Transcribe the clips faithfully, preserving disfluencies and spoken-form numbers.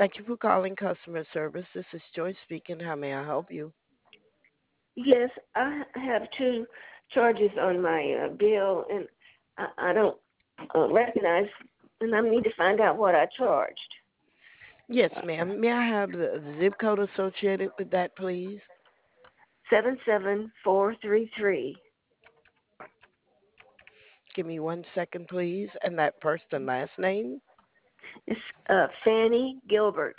Thank you for calling customer service. This is Joy speaking. How may I help you? Yes, I have two charges on my uh, bill, and I, I don't uh, recognize, and I need to find out what I charged. Yes, ma'am. May I have the zip code associated with that, please? Seven seven four three three. Give me one second, please. And that first and last name? It's uh, Fanny Gilbert.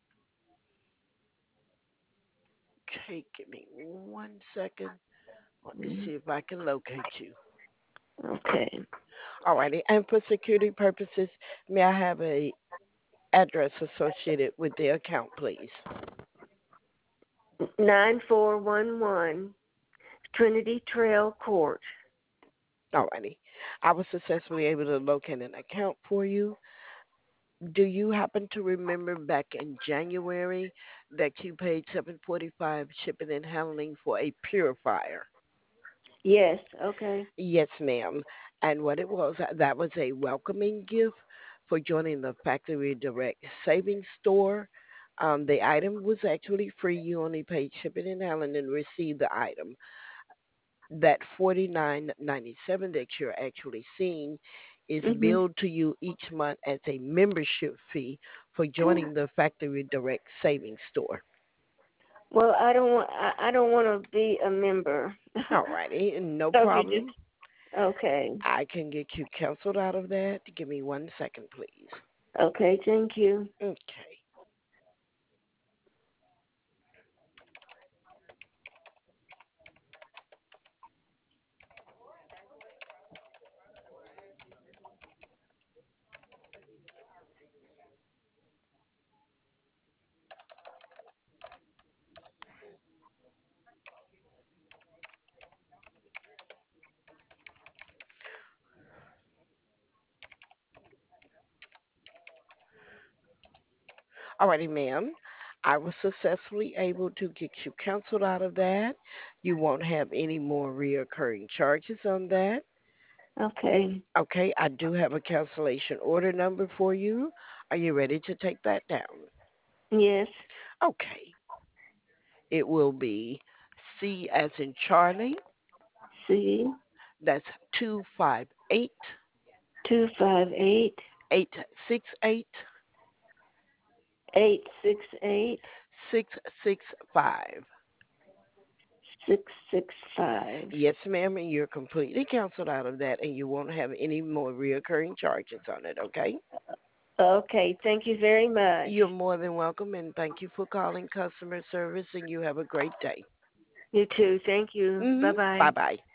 Okay, give me one second. Let me Mhm. see if I can locate you. Okay. Alrighty. And for security purposes, may I have a address associated with the account, please? Nine four one one Trinity Trail Court. Alrighty. I was successfully able to locate an account for you. Do you happen to remember back in January that you paid seven forty-five shipping and handling for a purifier? Yes. Okay. Yes, ma'am. And what it was, uh, that was a welcoming gift for joining the Factory Direct Savings Store. Um, the item was actually free. You only paid shipping and handling and received the item. That forty-nine ninety-seven that you're actually seeing is Mhm. billed to you each month as a membership fee for joining the Factory Direct Savings Store. Well, I don't want. I, I don't want to be a member. All righty, no So if you just problem. okay. I can get you canceled out of that. Give me one second, please. Okay. Thank you. Okay. All righty, ma'am. I was successfully able to get you canceled out of that. You won't have any more reoccurring charges on that. Okay. Okay, I do have a cancellation order number for you. Are you ready to take that down? Yes. Okay, it will be C as in Charlie. C That's two five eight two five eight eight six eight eight six eight six six five. six six five. Yes, ma'am, and you're completely canceled out of that, and you won't have any more reoccurring charges on it, okay? Okay. Thank you very much. You're more than welcome, and thank you for calling customer service, and you have a great day. You too. Thank you. Mm-hmm. Bye bye. Bye bye.